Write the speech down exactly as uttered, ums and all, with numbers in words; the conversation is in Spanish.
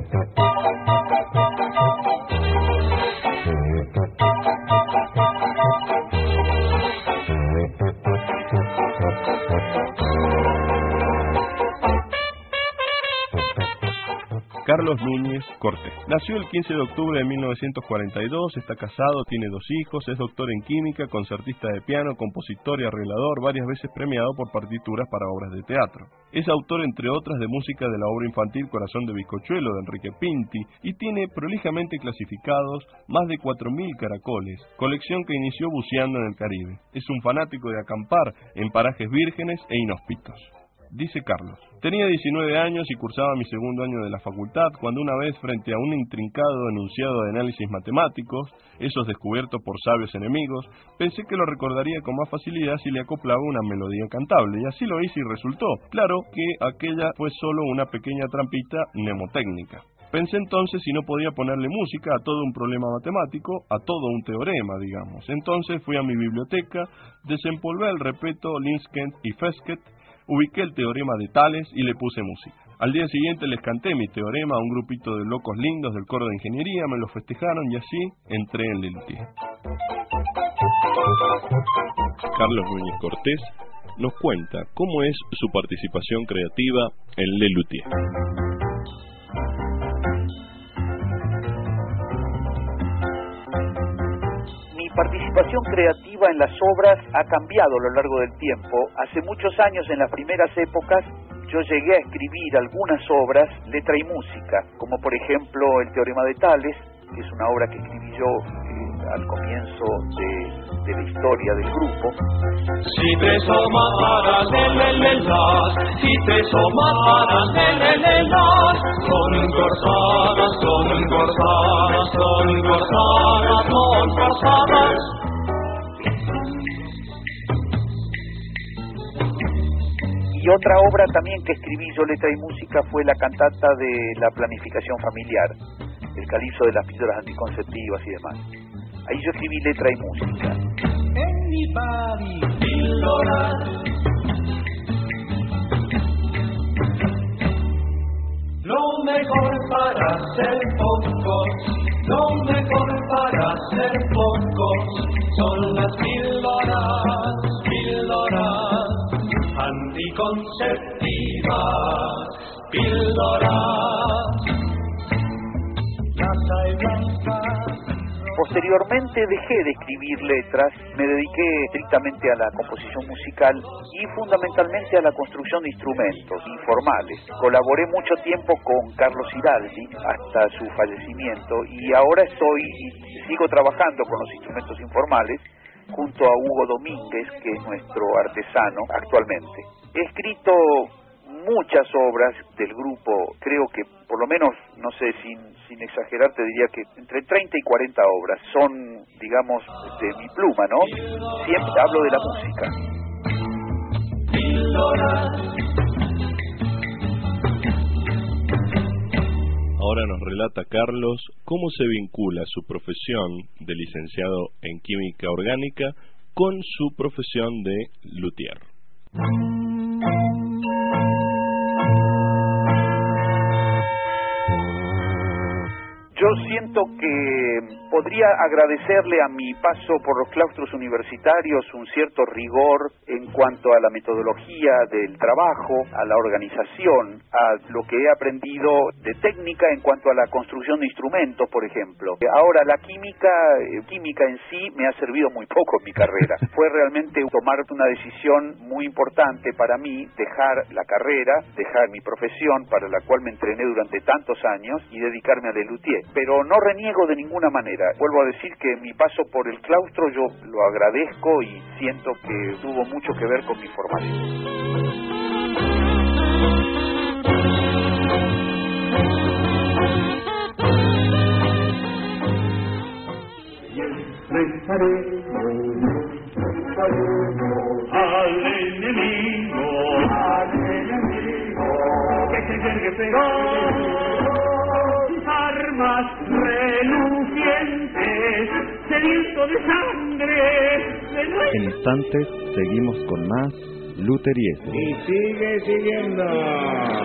Carlos Núñez Cortés. Nació el quince de octubre de mil novecientos cuarenta y dos, está casado, tiene dos hijos, es doctor en química, concertista de piano, compositor y arreglador, varias veces premiado por partituras para obras de teatro. Es autor, entre otras, de música de la obra infantil Corazón de Bizcochuelo de Enrique Pinti y tiene prolijamente clasificados más de cuatro mil caracoles, colección que inició buceando en el Caribe. Es un fanático de acampar en parajes vírgenes e inhóspitos. Dice Carlos: tenía diecinueve años y cursaba mi segundo año de la facultad cuando una vez, frente a un intrincado enunciado de análisis matemáticos, esos descubiertos por sabios enemigos, pensé que lo recordaría con más facilidad si le acoplaba una melodía cantable, y así lo hice y resultó. Claro que aquella fue solo una pequeña trampita mnemotécnica. Pensé entonces si no podía ponerle música a todo un problema matemático, a todo un teorema, digamos. Entonces fui a mi biblioteca, desempolvé el repeto Linsken y Fesket, ubiqué el teorema de Tales y le puse música. Al día siguiente les canté mi teorema a un grupito de locos lindos del coro de ingeniería, me lo festejaron y así entré en Lelutier. Carlos Núñez Cortés nos cuenta cómo es su participación creativa en Lelutier. Mi participación creativa en las obras ha cambiado a lo largo del tiempo. Hace muchos años, en las primeras épocas, yo llegué a escribir algunas obras, letra y música, como por ejemplo el Teorema de Tales, que es una obra que escribí yo eh, al comienzo de, de la historia del grupo. Si te somaras, lelelelas, si te somaras, lelelelas, son corsadas, son corsadas, son corsadas, son corsadas. Y otra obra también que escribí yo, letra y música, fue la cantata de la planificación familiar, el calipso de las píldoras anticonceptivas y demás. Ahí yo escribí letra y música. Anybody, píldoras. Lo mejor para ser pocos, lo mejor para ser pocos, son las píldoras, píldoras anticonceptivas, píldoras, las hay blancas. Posteriormente dejé de escribir letras, me dediqué estrictamente a la composición musical y fundamentalmente a la construcción de instrumentos informales. Colaboré mucho tiempo con Carlos Hiraldi hasta su fallecimiento y ahora estoy y sigo trabajando con los instrumentos informales junto a Hugo Domínguez, que es nuestro artesano actualmente. He escrito muchas obras del grupo, creo que por lo menos, no sé, sin, sin exagerar, te diría que entre treinta y cuarenta obras son, digamos, de mi pluma, ¿no? Siempre hablo de la música. Ahora nos relata Carlos cómo se vincula su profesión de licenciado en química orgánica con su profesión de luthier. Yo siento que podría agradecerle a mi paso por los claustros universitarios un cierto rigor en cuanto a la metodología del trabajo, a la organización, a lo que he aprendido de técnica en cuanto a la construcción de instrumentos, por ejemplo. Ahora, la química, química en sí me ha servido muy poco en mi carrera. Fue realmente tomar una decisión muy importante para mí, dejar la carrera, dejar mi profesión para la cual me entrené durante tantos años y dedicarme al luthier. Pero no reniego de ninguna manera. Vuelvo a decir que mi paso por el claustro yo lo agradezco y siento que tuvo mucho que ver con mi formación. Al enemigo, al enemigo, que se yergue feroz, armas relucientes, sediento de sangre, de nuevo. En instantes seguimos con más Lutheriese. Y sigue siguiendo.